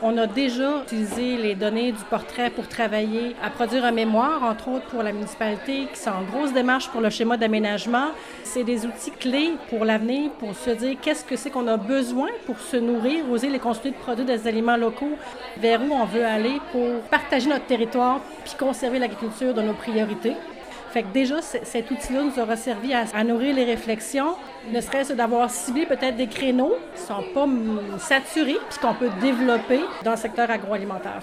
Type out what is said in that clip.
On a déjà utilisé les données du portrait pour travailler à produire un mémoire, entre autres pour la municipalité, qui sont en grosse démarche pour le schéma d'aménagement. C'est des outils clés pour l'avenir, pour se dire qu'est-ce que c'est qu'on a besoin pour se nourrir, oser les construire de produire des aliments locaux, vers où on veut aller pour partager notre territoire puis conserver l'agriculture de nos priorités. Fait que déjà, cet outil-là nous aura servi à nourrir les réflexions, ne serait-ce d'avoir ciblé peut-être des créneaux qui ne sont pas saturés puis qu'on peut développer dans le secteur agroalimentaire.